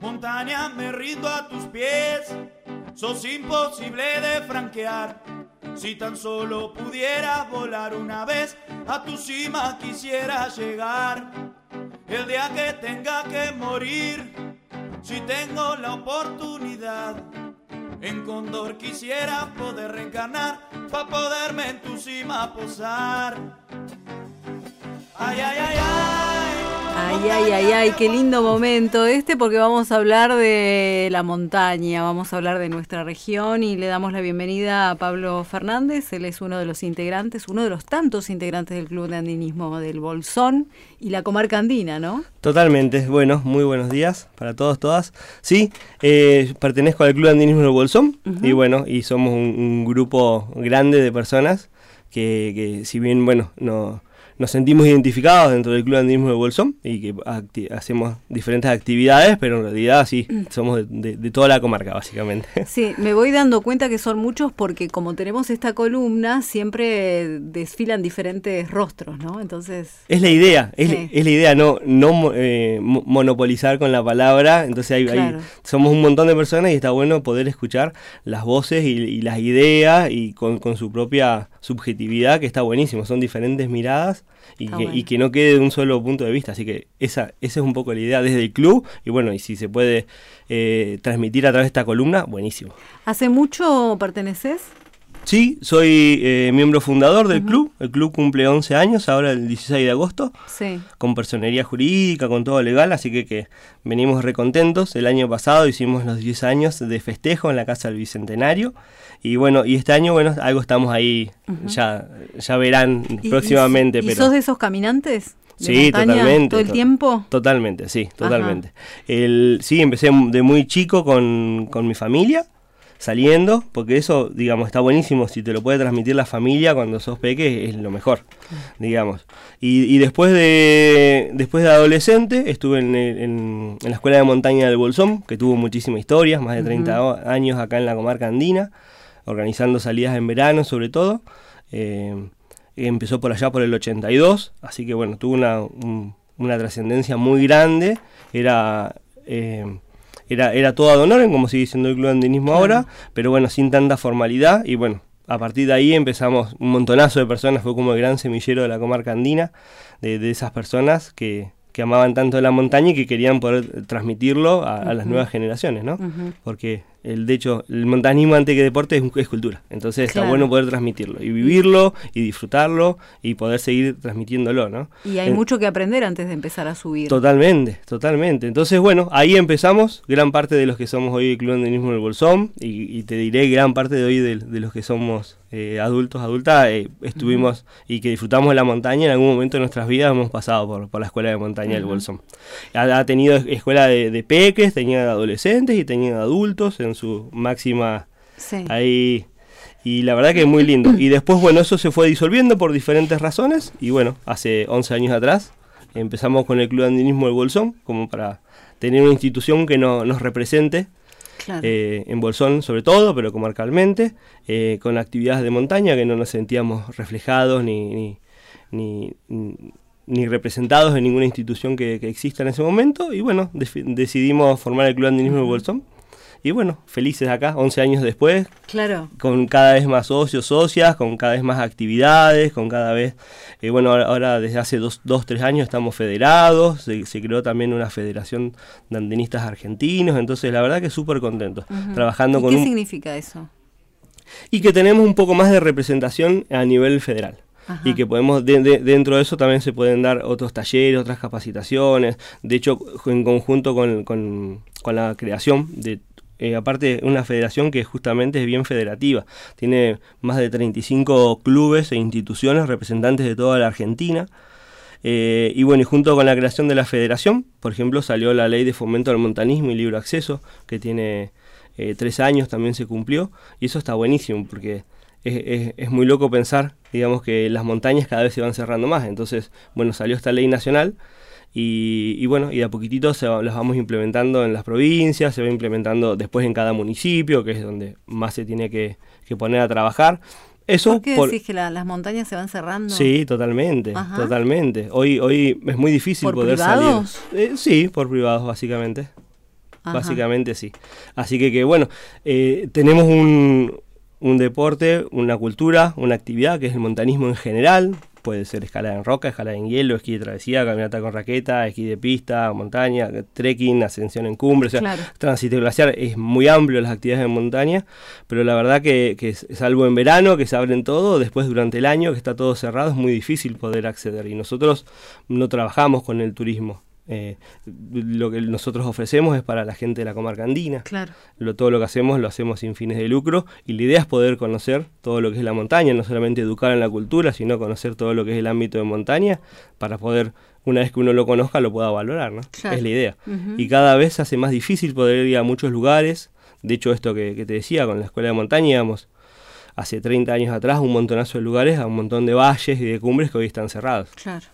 Montaña, me rindo a tus pies, sos imposible de franquear. Si tan solo pudieras volar una vez, a tu cima quisiera llegar. El día que tenga que morir, si tengo la oportunidad, en Cóndor quisiera poder reencarnar, pa' poderme en tu cima posar. Ay, ay, ay, ay. Ay, ay, ay, ay, qué lindo momento porque vamos a hablar de la montaña, vamos a hablar de nuestra región y le damos la bienvenida a Pablo Fernández. Él es uno de los integrantes, uno de los tantos integrantes del Club de Andinismo del Bolsón y la comarca andina, ¿no? Totalmente, bueno, muy buenos días para todos, todas. Sí, pertenezco al Club de Andinismo del Bolsón y bueno, y somos un grupo grande de personas que si bien, bueno, nos sentimos identificados dentro del Club de Andinismo del Bolsón y que hacemos diferentes actividades, pero en realidad sí, somos de toda la comarca, básicamente. Sí, me voy dando cuenta que son muchos porque como tenemos esta columna, siempre desfilan diferentes rostros, ¿no? Entonces... Es la idea, no monopolizar con la palabra, entonces claro. Somos un montón de personas y está bueno poder escuchar las voces y las ideas y con su propia subjetividad, que está buenísimo, son diferentes miradas. Y que no quede de un solo punto de vista, así que esa es un poco la idea desde el club y bueno, y si se puede transmitir a través de esta columna, buenísimo. ¿Hace mucho perteneces? Sí, soy miembro fundador del club. El club cumple 11 años, ahora el 16 de agosto, sí. Con personería jurídica, con todo legal, así que venimos recontentos. El año pasado hicimos los 10 años de festejo en la Casa del Bicentenario. Y bueno, y este año, bueno, algo estamos ahí, ya verán próximamente. ¿Y sos de esos caminantes? Sí, montaña, totalmente. ¿Todo el tiempo? Totalmente, sí, totalmente. Sí, empecé de muy chico con mi familia, saliendo, porque eso, digamos, está buenísimo, si te lo puede transmitir la familia cuando sos peque, es lo mejor, digamos. Y después de adolescente, estuve en la Escuela de Montaña del Bolsón, que tuvo muchísimas historias, más de 30 años acá en la comarca andina, organizando salidas en verano sobre todo. Empezó por allá por el 82, así que bueno, tuvo una trascendencia muy grande. Era todo ad honorem, como sigue siendo el Club de Andinismo ahora, pero bueno, sin tanta formalidad. Y bueno, a partir de ahí empezamos un montonazo de personas, fue como el gran semillero de la comarca andina, de esas personas que amaban tanto la montaña y que querían poder transmitirlo a las nuevas generaciones, ¿no? Porque de hecho, el montañismo antes que deporte es cultura, entonces está bueno poder transmitirlo y vivirlo y disfrutarlo y poder seguir transmitiéndolo, ¿no? Y hay mucho que aprender antes de empezar a subir. Totalmente. Entonces, bueno, ahí empezamos, gran parte de los que somos hoy el Club de Andinismo del Bolsón y te diré gran parte de hoy de los que somos adultas, estuvimos y que disfrutamos de la montaña, en algún momento de nuestras vidas hemos pasado por la Escuela de Montaña del Bolsón. Ha tenido escuela de peques, tenía de adolescentes y tenía de adultos en su máxima ahí, y la verdad que es muy lindo. Y después, bueno, eso se fue disolviendo por diferentes razones y bueno, hace 11 años atrás empezamos con el Club de Andinismo del Bolsón como para tener una institución que nos represente. Claro. En Bolsón sobre todo, pero comarcalmente, con actividades de montaña que no nos sentíamos reflejados ni representados en ninguna institución que exista en ese momento, y bueno, decidimos formar el Club de Andinismo del Bolsón. Y bueno, felices acá, 11 años después, claro, con cada vez más socios, socias, con cada vez más actividades, con cada vez, bueno, ahora desde hace 2-3 años estamos federados, se creó también una federación de andinistas argentinos, entonces la verdad que súper contentos, trabajando con ¿Qué significa eso? Y que tenemos un poco más de representación a nivel federal. Y que podemos dentro de eso también se pueden dar otros talleres, otras capacitaciones. De hecho, en conjunto con la creación de aparte una federación que justamente es bien federativa, tiene más de 35 clubes e instituciones representantes de toda la Argentina, y bueno, y junto con la creación de la federación, por ejemplo, salió la ley de fomento al montañismo y libre acceso, que tiene 3 años, también se cumplió, y eso está buenísimo porque es muy loco pensar, digamos, que las montañas cada vez se van cerrando más. Entonces, bueno, salió esta ley nacional y bueno, y de a poquitito las vamos implementando en las provincias, se va implementando después en cada municipio, que es donde más se tiene que poner a trabajar. Eso ¿Por qué decís que las montañas se van cerrando? Sí, totalmente. Hoy es muy difícil poder privados? salir. Sí, por privados, básicamente. Ajá. Básicamente sí. Así que bueno, tenemos un deporte, una cultura, una actividad que es el montañismo en general. Puede ser escalada en roca, escalada en hielo, esquí de travesía, caminata con raqueta, esquí de pista, montaña, trekking, ascensión en cumbre, o sea, Claro. tránsito glaciar. Es muy amplio las actividades en montaña, pero la verdad que salvo en verano, que se abren todo, después durante el año, que está todo cerrado, es muy difícil poder acceder. Y nosotros no trabajamos con el turismo. Lo que nosotros ofrecemos es para la gente de la comarca andina. Claro. Todo lo que hacemos lo hacemos sin fines de lucro, y la idea es poder conocer todo lo que es la montaña, no solamente educar en la cultura, sino conocer todo lo que es el ámbito de montaña, para poder, una vez que uno lo conozca, lo pueda valorar, ¿no? Claro. Es la idea. Uh-huh. Y cada vez se hace más difícil poder ir a muchos lugares. De hecho, esto que te decía, con la escuela de montaña íbamos hace 30 años atrás un montonazo de lugares, a un montón de valles y de cumbres que hoy están cerrados. Claro.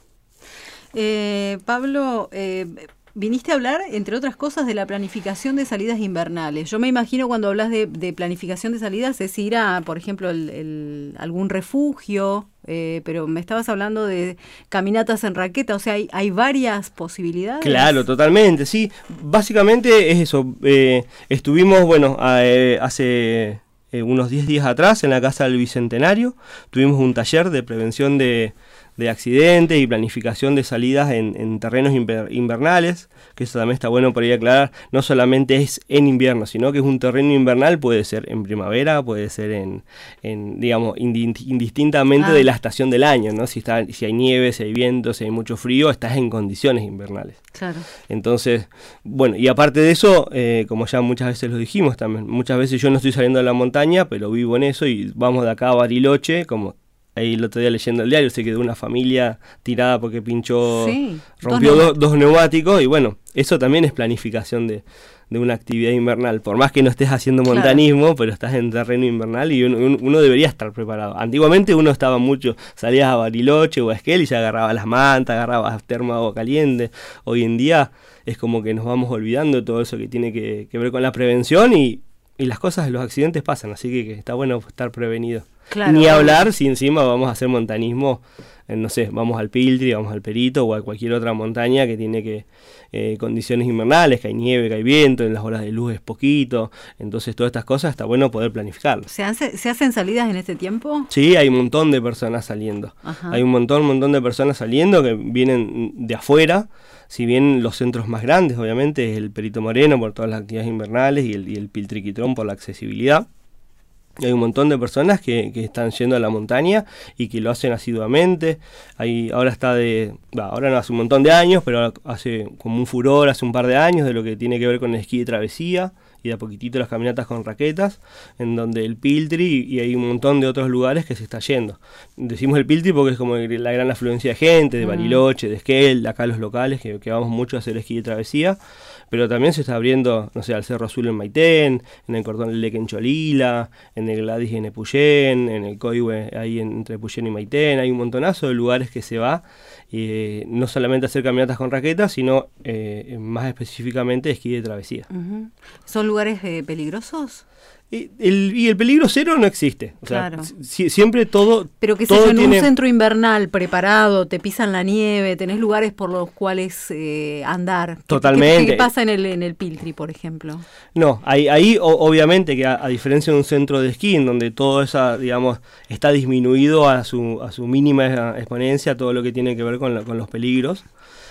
Pablo, viniste a hablar, entre otras cosas, de la planificación de salidas invernales. Yo me imagino cuando hablas de planificación de salidas es ir a, por ejemplo, algún refugio, pero me estabas hablando de caminatas en raqueta, o sea, hay varias posibilidades. Claro, totalmente, sí. Básicamente es eso. Estuvimos, bueno, hace unos 10 días atrás en la Casa del Bicentenario, tuvimos un taller de prevención de accidentes y planificación de salidas en terrenos invernales, que eso también está bueno por ahí aclarar. No solamente es en invierno, sino que es un terreno invernal, puede ser en primavera, puede ser en digamos, indistintamente de la estación del año, ¿no? Si hay nieve, si hay viento, si hay mucho frío, estás en condiciones invernales. Claro. Entonces, bueno, y aparte de eso, como ya muchas veces lo dijimos también, muchas veces yo no estoy saliendo de la montaña, pero vivo en eso, y vamos de acá a Bariloche, como ahí el otro día leyendo el diario, se quedó una familia tirada porque pinchó, sí, rompió dos neumáticos, y bueno, eso también es planificación de una actividad invernal, por más que no estés haciendo montañismo, claro, pero estás en terreno invernal y uno debería estar preparado. Antiguamente uno estaba mucho, salías a Bariloche o a Esquel y ya agarraba las mantas, agarraba termo de agua caliente. Hoy en día es como que nos vamos olvidando de todo eso que tiene que ver con la prevención, y las cosas, los accidentes pasan, así que está bueno estar prevenido. Claro, ni hablar si encima vamos a hacer montañismo, no sé, vamos al Piltri, vamos al Perito o a cualquier otra montaña que tiene condiciones invernales, que hay nieve, que hay viento, en las horas de luz es poquito, entonces todas estas cosas está bueno poder planificarlas. ¿Se hacen salidas en este tiempo? Sí, hay un montón de personas saliendo. Ajá. Hay un montón de personas saliendo que vienen de afuera, si bien los centros más grandes obviamente es el Perito Moreno por todas las actividades invernales y el Piltriquitrón por la accesibilidad. Hay un montón de personas que están yendo a la montaña y que lo hacen asiduamente. Ahora ahora no, hace un montón de años, pero hace como un furor hace un par de años de lo que tiene que ver con el esquí de travesía y de a poquitito las caminatas con raquetas, en donde el Piltri y hay un montón de otros lugares que se está yendo. Decimos el Piltri porque es como la gran afluencia de gente, de Bariloche, de Esquel, de acá los locales, que vamos mucho a hacer esquí de travesía, pero también se está abriendo, no sé, al Cerro Azul en Maitén, en el Cordón del Leque en Cholila, en el Gladys en Epuyén, en el Coihue ahí entre Epuyén y Maitén. Hay un montonazo de lugares que se va, no solamente a hacer caminatas con raquetas, sino más específicamente esquí de travesía. Uh-huh. ¿Son lugares peligrosos? Y el peligro cero no existe. O sea, claro. Siempre todo. Pero que todo en tiene... un centro invernal preparado, te pisan la nieve, tenés lugares por los cuales andar. Totalmente. ¿Qué pasa en el Piltri, por ejemplo? No, ahí obviamente que a diferencia de un centro de esquí, en donde todo eso, digamos, está disminuido a su mínima exponencia, todo lo que tiene que ver con los peligros.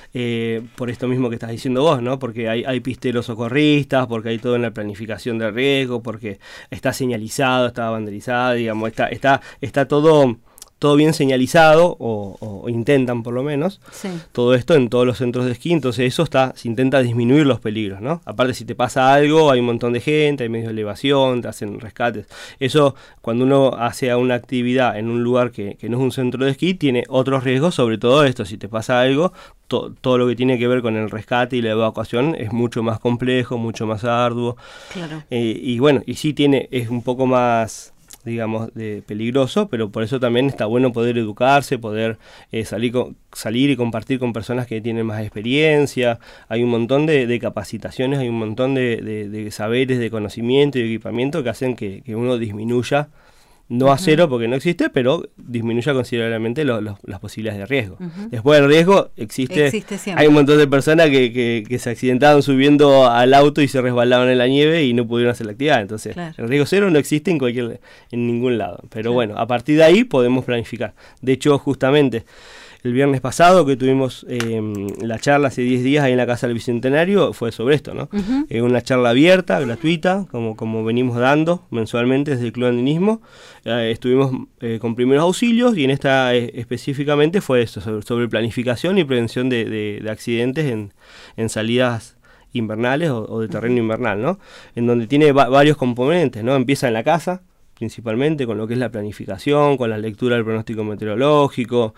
Por esto mismo que estás diciendo vos, ¿no? Porque hay pisteros socorristas, porque hay todo en la planificación de riesgo, porque está señalizado, está banderizado, digamos, está todo bien señalizado, o intentan por lo menos, sí, todo esto en todos los centros de esquí, entonces eso se intenta disminuir los peligros, ¿no? Aparte, si te pasa algo, hay un montón de gente, hay medios de elevación, te hacen rescates. Eso, cuando uno hace una actividad en un lugar que no es un centro de esquí, tiene otros riesgos, sobre todo esto, si te pasa algo, todo lo que tiene que ver con el rescate y la evacuación es mucho más complejo, mucho más arduo. Claro. Y bueno, y sí es un poco más, digamos, peligroso, pero por eso también está bueno poder educarse, poder salir y compartir con personas que tienen más experiencia. Hay un montón de capacitaciones, hay un montón de saberes, de conocimiento y de equipamiento que hacen que uno disminuya No a cero porque no existe, pero disminuya considerablemente las posibilidades de riesgo. Después del riesgo existe siempre. Hay un montón de personas que se accidentaron subiendo al auto y se resbalaron en la nieve y no pudieron hacer la actividad. Entonces, el riesgo cero no existe en ningún lado. Pero bueno, a partir de ahí podemos planificar. De hecho, justamente el viernes pasado que tuvimos la charla hace 10 días ahí en la Casa del Bicentenario fue sobre esto, ¿no? Una charla abierta, gratuita, como venimos dando mensualmente desde el Club Andinismo. Estuvimos con primeros auxilios y en esta específicamente fue esto, sobre planificación y prevención de accidentes en salidas invernales o de terreno invernal, ¿no? En donde tiene varios componentes, ¿no? Empieza en la casa, principalmente con lo que es la planificación, con la lectura del pronóstico meteorológico,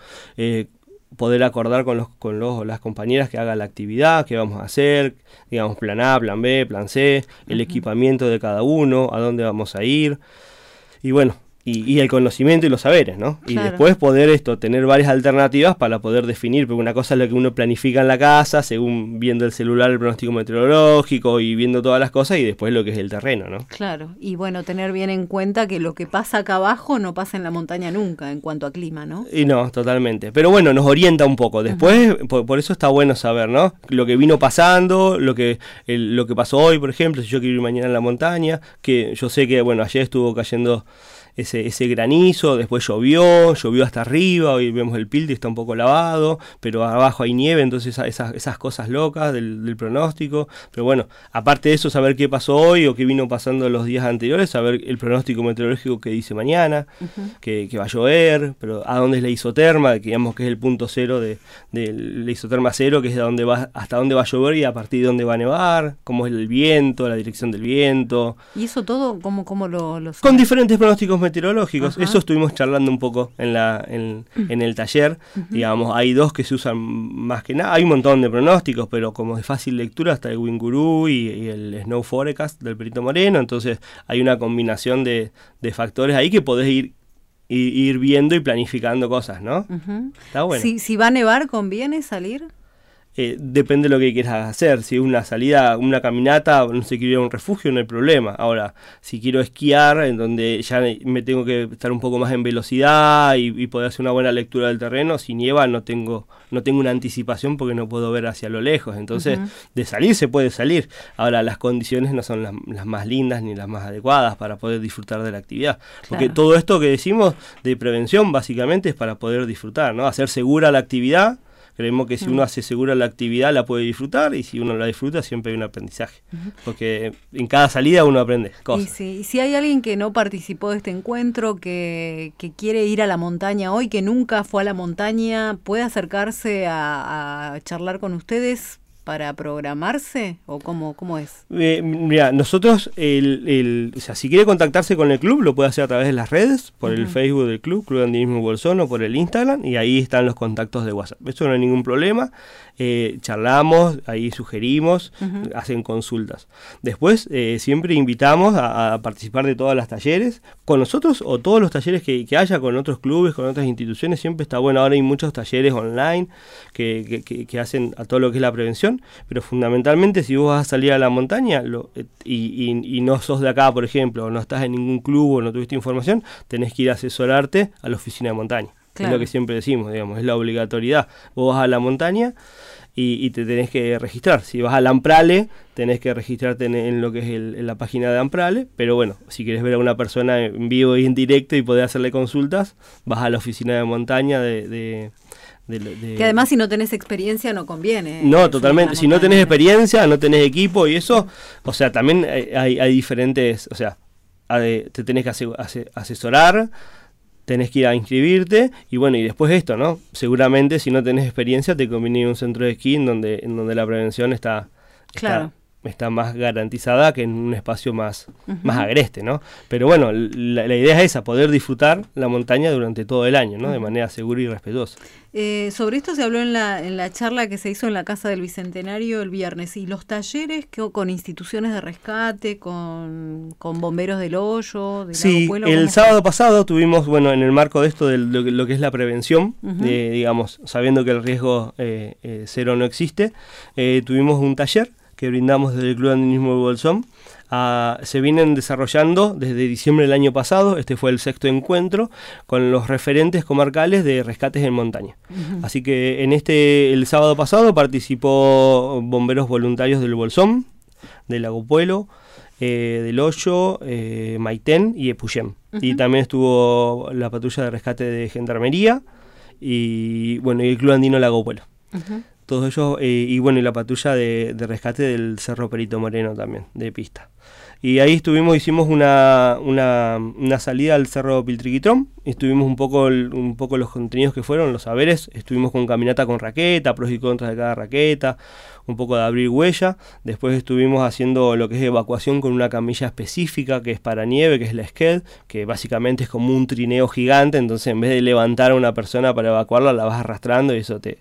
poder acordar con las compañeras que hagan la actividad, qué vamos a hacer, digamos plan A, plan B, plan C, el equipamiento de cada uno, a dónde vamos a ir, y bueno, y el conocimiento y los saberes, ¿no? Y después poder tener varias alternativas para poder definir, porque una cosa es lo que uno planifica en la casa, según viendo el celular el pronóstico meteorológico y viendo todas las cosas, y después lo que es el terreno, ¿no? Claro, y bueno, tener bien en cuenta que lo que pasa acá abajo no pasa en la montaña nunca, en cuanto a clima, ¿no? Y no, totalmente. Pero bueno, nos orienta un poco. Después, por eso está bueno saber, ¿no? Lo que vino pasando, lo que pasó hoy, por ejemplo, si yo quiero ir mañana en la montaña, que yo sé que, bueno, ayer estuvo cayendo ese granizo, después llovió hasta arriba, hoy vemos el Pilti, está un poco lavado, pero abajo hay nieve, entonces esas cosas locas del pronóstico. Pero bueno, aparte de eso, saber qué pasó hoy o qué vino pasando los días anteriores, saber el pronóstico meteorológico que dice mañana, que va a llover, pero a dónde es la isoterma, que digamos que es el punto cero de la isoterma cero, que es hasta dónde va a llover y a partir de dónde va a nevar, cómo es el viento, la dirección del viento. ¿Y eso todo cómo lo con diferentes pronósticos meteorológicos? Eso estuvimos charlando un poco en el taller. Digamos, hay dos que se usan más que nada, hay un montón de pronósticos, pero como de fácil lectura está el Winguru y el Snow Forecast del Perito Moreno, entonces hay una combinación de factores ahí que podés ir viendo y planificando cosas, ¿no? Está bueno. Si va a nevar, ¿conviene salir? Depende de lo que quieras hacer. Si es una salida, una caminata, no sé, quiero ir a un refugio, no hay problema. Ahora, si quiero esquiar, en donde ya me tengo que estar un poco más en velocidad y poder hacer una buena lectura del terreno, si nieva no tengo una anticipación porque no puedo ver hacia lo lejos. Entonces, de salir se puede salir. Ahora, las condiciones no son las más lindas ni las más adecuadas para poder disfrutar de la actividad. Porque todo esto que decimos de prevención básicamente es para poder disfrutar, ¿no? Hacer segura la actividad. Creemos que si uno hace segura la actividad la puede disfrutar, y si uno la disfruta siempre hay un aprendizaje, porque en cada salida uno aprende cosas. Y si hay alguien que no participó de este encuentro, que quiere ir a la montaña hoy, que nunca fue a la montaña, ¿puede acercarse a charlar con ustedes para programarse? ¿O cómo es? Mira, nosotros, o sea, si quiere contactarse con el club, lo puede hacer a través de las redes, por el Facebook del club, Club Andinismo Bolsón, o por el Instagram, y ahí están los contactos de WhatsApp. Eso no hay ningún problema. Charlamos, ahí sugerimos, hacen consultas. Después, siempre invitamos a participar de todas las talleres, con nosotros o todos los talleres que haya con otros clubes, con otras instituciones, siempre está bueno. Ahora hay muchos talleres online que hacen a todo lo que es la prevención, pero fundamentalmente si vos vas a salir a la montaña y no sos de acá, por ejemplo, o no estás en ningún club o no tuviste información, tenés que ir a asesorarte a la oficina de montaña. Claro. Es lo que siempre decimos, digamos, es la obligatoriedad. Vos vas a la montaña y te tenés que registrar. Si vas al Amprale, tenés que registrarte en lo que es en la página de Amprale, pero bueno, si querés ver a una persona en vivo y en directo y poder hacerle consultas, vas a la oficina de montaña que además si no tenés experiencia no conviene. No, totalmente. Si no tenés experiencia, no tenés equipo y eso, o sea, también hay diferentes, o sea, te tenés que asesorar, tenés que ir a inscribirte y bueno, y después esto, ¿no? Seguramente si no tenés experiencia te conviene ir a un centro de esquí en donde la prevención está más garantizada que en un espacio más agreste, ¿no? Pero bueno, la idea es esa, poder disfrutar la montaña durante todo el año, ¿no? De manera segura y respetuosa. Sobre esto se habló en la charla que se hizo en la Casa del Bicentenario el viernes, y los talleres con instituciones de rescate, con bomberos del hoyo, del Lago Puelo. El sábado pasado tuvimos, bueno, en el marco de esto de lo que es la prevención, digamos, sabiendo que el riesgo cero no existe, tuvimos un taller que brindamos desde el Club Andinismo del Bolsón. Se vienen desarrollando desde diciembre del año pasado, este fue el 6º encuentro, con los referentes comarcales de rescates en montaña. Así que el sábado pasado participó bomberos voluntarios del Bolsón, del Lago Puelo, del Hoyo, Maitén y Epuyén. Y también estuvo la patrulla de rescate de Gendarmería y el Club Andino Lago Puelo. Todos ellos, y la patrulla de rescate del Cerro Perito Moreno también, de pista. Y ahí hicimos una salida al Cerro Piltriquitrón, estuvimos un poco los contenidos que fueron, los saberes, estuvimos con caminata con raqueta, pros y contras de cada raqueta, un poco de abrir huella, después estuvimos haciendo lo que es evacuación con una camilla específica que es para nieve, que es la Sked, que básicamente es como un trineo gigante, entonces en vez de levantar a una persona para evacuarla, la vas arrastrando y eso te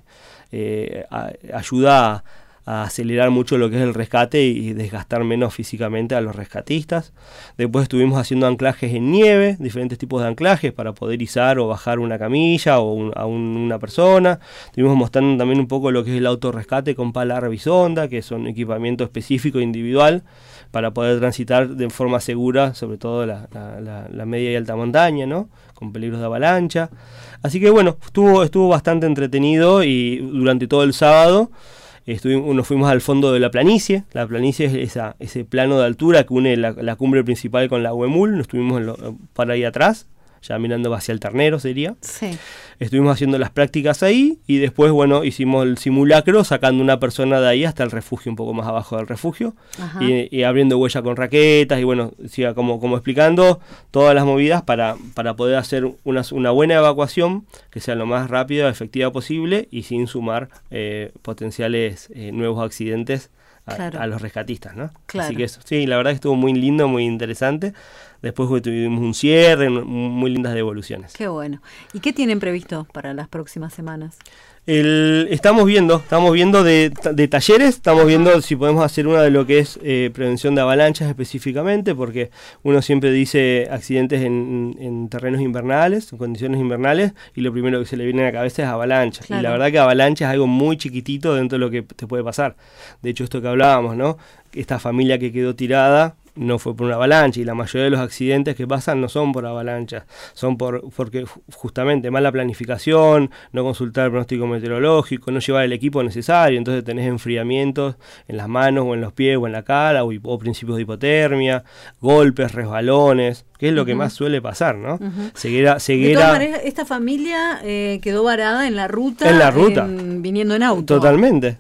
ayuda a acelerar mucho lo que es el rescate y desgastar menos físicamente a los rescatistas. Después estuvimos haciendo anclajes en nieve, diferentes tipos de anclajes para poder izar o bajar una camilla o a una persona. Estuvimos mostrando también un poco lo que es el autorrescate con pala Rebisonda, que es un equipamiento específico individual para poder transitar de forma segura, sobre todo la media y alta montaña, ¿no? Con peligros de avalancha. Así que estuvo bastante entretenido y durante todo el sábado nos fuimos al fondo de la planicie. La planicie es ese plano de altura que une la cumbre principal con la Huemul. Nos estuvimos para ahí atrás, ya mirando hacia el Ternero sería. Sí. Estuvimos haciendo las prácticas ahí y después, hicimos el simulacro sacando una persona de ahí hasta el refugio, un poco más abajo del refugio, y abriendo huella con raquetas y como explicando todas las movidas para poder hacer una buena evacuación que sea lo más rápida y efectiva posible y sin sumar potenciales nuevos accidentes a los rescatistas, ¿no? Claro. Así que eso, sí, la verdad que estuvo muy lindo, muy interesante. Después tuvimos un cierre, muy lindas devoluciones. Qué bueno. ¿Y qué tienen previsto para las próximas semanas? Estamos viendo de talleres, estamos viendo si podemos hacer una de lo que es prevención de avalanchas específicamente, porque uno siempre dice accidentes en terrenos invernales, en condiciones invernales, y lo primero que se le viene a la cabeza es avalanchas. Claro. Y la verdad que avalancha es algo muy chiquitito dentro de lo que te puede pasar. De hecho, esto que hablábamos, ¿no? Esta familia que quedó tirada no fue por una avalancha, y la mayoría de los accidentes que pasan no son por avalanchas, son porque justamente mala planificación, no consultar el pronóstico meteorológico, no llevar el equipo necesario, entonces tenés enfriamientos en las manos o en los pies o en la cara o principios de hipotermia, golpes, resbalones, que es lo que más suele pasar, ¿no? Ceguera. De todas maneras, esta familia quedó varada en la ruta. Viniendo en auto. Totalmente.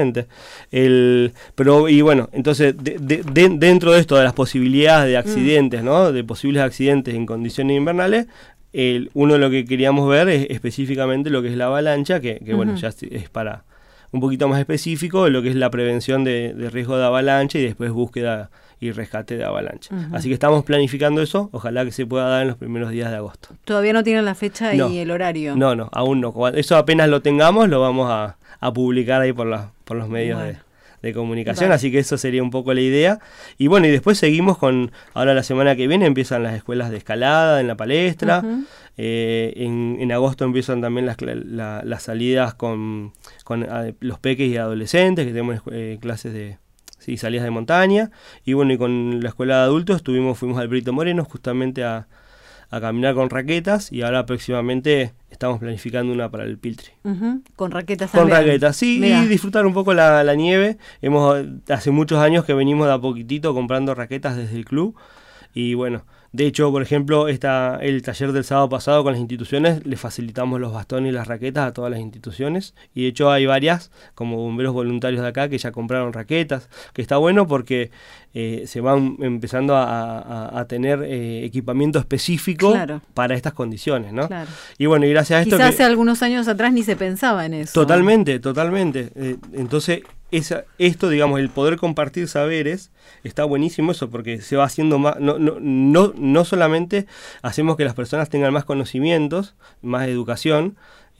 Entonces, dentro de esto, de las posibilidades de accidentes, ¿no? De posibles accidentes en condiciones invernales, uno de lo que queríamos ver es específicamente lo que es la avalancha, que ya es para un poquito más específico, lo que es la prevención de riesgo de avalancha y después búsqueda y rescate de avalancha. Así que estamos planificando eso, ojalá que se pueda dar en los primeros días de agosto. ¿Todavía no tienen la fecha y el horario? No, aún no. Eso apenas lo tengamos, lo vamos a publicar ahí por los medios de comunicación, vale. Así que eso sería un poco la idea. Y después seguimos ahora la semana que viene empiezan las escuelas de escalada en la palestra. En agosto empiezan también las salidas con los peques y adolescentes, que tenemos clases de salidas de montaña. Y con la escuela de adultos fuimos al Perito Moreno justamente a caminar con raquetas, y ahora próximamente estamos planificando una para el Piltri. Con raquetas también. Con raquetas, sí. Mirá. Y disfrutar un poco la nieve. Hace muchos años que venimos de a poquitito comprando raquetas desde el club, y de hecho, por ejemplo, el taller del sábado pasado con las instituciones, le facilitamos los bastones y las raquetas a todas las instituciones, y de hecho hay varias, como bomberos voluntarios de acá, que ya compraron raquetas, que está bueno porque se van empezando a tener equipamiento específico para estas condiciones, ¿no? Claro. Y gracias a esto... Quizás hace algunos años atrás ni se pensaba en eso. Totalmente. Entonces, esto, digamos, el poder compartir saberes, está buenísimo eso, porque se va haciendo más, no solamente hacemos que las personas tengan más conocimientos, más educación,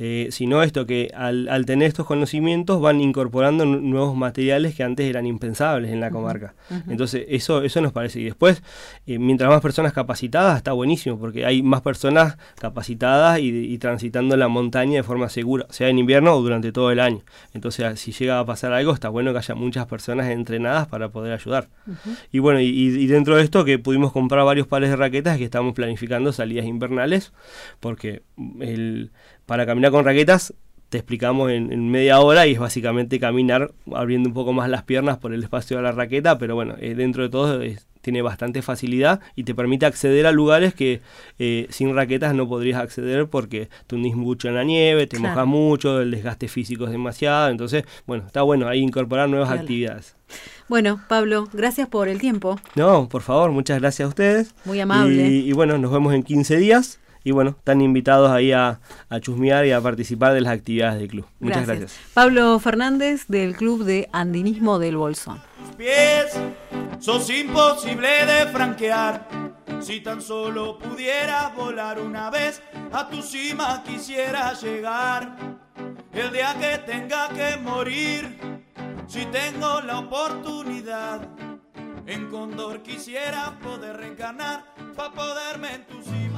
sino esto que al tener estos conocimientos van incorporando nuevos materiales que antes eran impensables en la comarca. Entonces eso nos parece. Y después, mientras más personas capacitadas, está buenísimo, porque hay más personas capacitadas y transitando la montaña de forma segura, sea en invierno o durante todo el año. Entonces, si llega a pasar algo, está bueno que haya muchas personas entrenadas para poder ayudar. Y bueno, y dentro de esto que pudimos comprar varios pares de raquetas, que estamos planificando salidas invernales, porque para caminar con raquetas te explicamos en media hora y es básicamente caminar abriendo un poco más las piernas por el espacio de la raqueta, pero bueno, dentro de todo tiene bastante facilidad y te permite acceder a lugares que sin raquetas no podrías acceder porque te hundís mucho en la nieve, te mojas mucho, el desgaste físico es demasiado, entonces bueno, está bueno ahí incorporar nuevas actividades. Bueno, Pablo, gracias por el tiempo. No, por favor, muchas gracias a ustedes. Muy amable. Y bueno, nos vemos en 15 días. Y bueno, están invitados ahí a chusmear y a participar de las actividades del club. Muchas gracias. Pablo Fernández, del Club de Andinismo del Bolsón. Tus pies sos imposible de franquear. Si tan solo pudieras volar una vez, a tu cima quisiera llegar. El día que tenga que morir, si tengo la oportunidad, en cóndor quisiera poder reencarnar, pa' poderme en tu cima